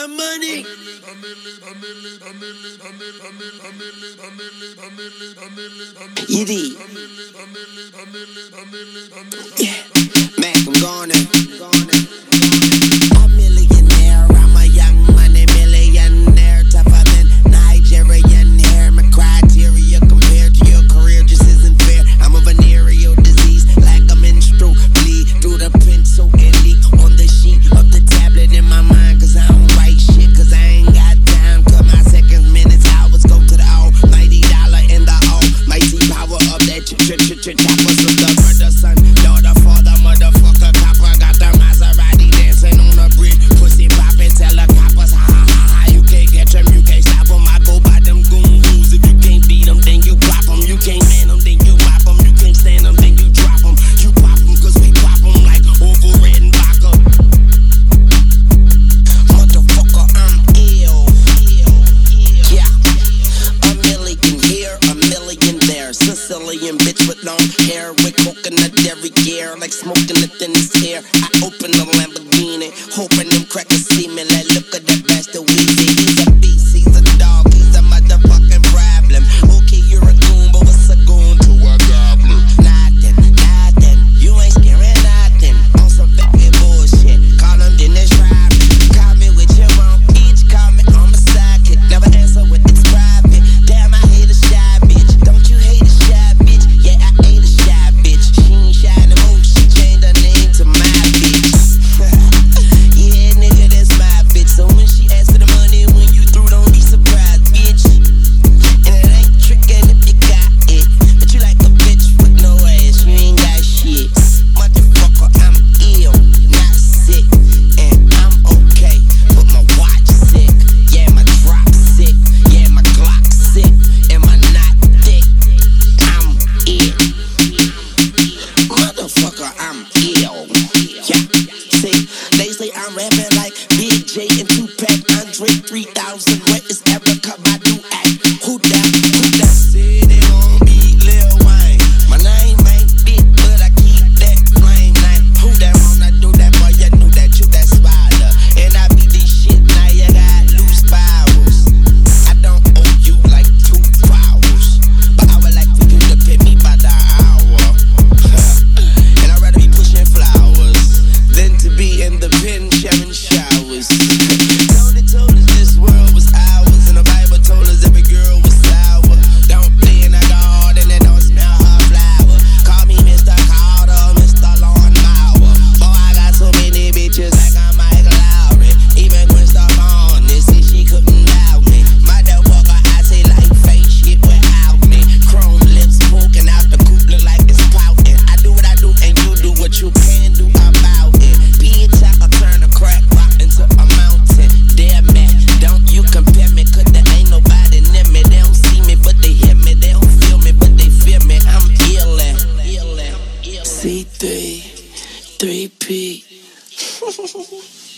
the money. Yiddy. Yeah, Mac, I'm gone. A millionaire, I'm a young money millionaire, tougher than Nigerian hair. My criteria compared to your career just isn't fair. I'm a venereal disease, like a menstrual bleed through the pencil and leak on the sheet of the tablet in my mind. Cause I don't write shit, cause I ain't got time. Cut my seconds, minutes, hours, go to the almighty dollar in the almighty power of that choppers with the brother, son, daughter, father, motherfucker, copper. Got the Maserati dancing on the bridge, pussy poppin', tell the coppers, ha ha ha ha. You can't catch them, you can't stop them. I go by them goon rules. If you can't beat them, then you pop them. You can't man them, then you mop them. You can't stand them, then you drop them. You pop them, cause we pop them like over red and vodka. Motherfucker, I'm ill. Yeah, a million here, a million there. Sicilian bitch with long hair, with coconut dairy gear, like smoking the thinnest hair. I open the Lamborghini, hoping them crackers see me. Like, look at that bastard Weezy. He's a beast, he's a dog, he's a motherfucking problem. Okay, you're a goon, but what's a goon to a goblin? Nothing, you ain't scaring nothing. On some fucking bullshit, call them Dennis Rodman. Call me what you want, each call me on my sidekick. Never answer when it's private. Damn, I hate a shy bitch. Don't you hate a shy bitch? Yeah, I hate a shy bitch. She ain't shy no more, she changed her name to my bitch. Yeah, nigga, that's my bitch. So when she asks for the money, when you through, don't be surprised, bitch. And it ain't trickin' if you got it, but you like a bitch with no ass, you ain't got shit. Motherfucker, I'm ill, not sick, and I'm okay, but my watch sick. Yeah, my drop sick, yeah, my Glock sick, and my knot thick. I'm ill. Motherfucker, I'm ill. Yeah, see, they say I'm rapping like Big J and Tupac, Andre 3000. Where is Erica Badu at? Who that? Say they gon' beat Lil Wayne. My name ain't big, but I keep that flame name. Who that wanna do that, boy? You knew that you that spider. And I beat this shit, now you got loose powers. I don't owe you like 2 hours, but I would like for you to pay me by the hour. And I'd rather be pushing flowers than to be in the pen sharing showers. Tony told us this world was ours, and the Bible told us every girl was sour. Don't play in the garden and don't smell her flower. Call me Mr. Carter, Mr. Lawn Mower. Boy, I got so many bitches like I'm Mike Lowry. Even Gwen Stefani, see she couldn't doubt me. Motherfucker, I say like fake shit without me. Chrome lips poking out the coupe, look like it's pouting. I do what I do and you do what you can do about it. Bitch, I can turn a crack rock into a mountain. Damn man, don't you compare me, cause there ain't nobody near me. They don't see me, but they hear me. They don't feel me, but they feel me. I'm illin'. C3, 3P.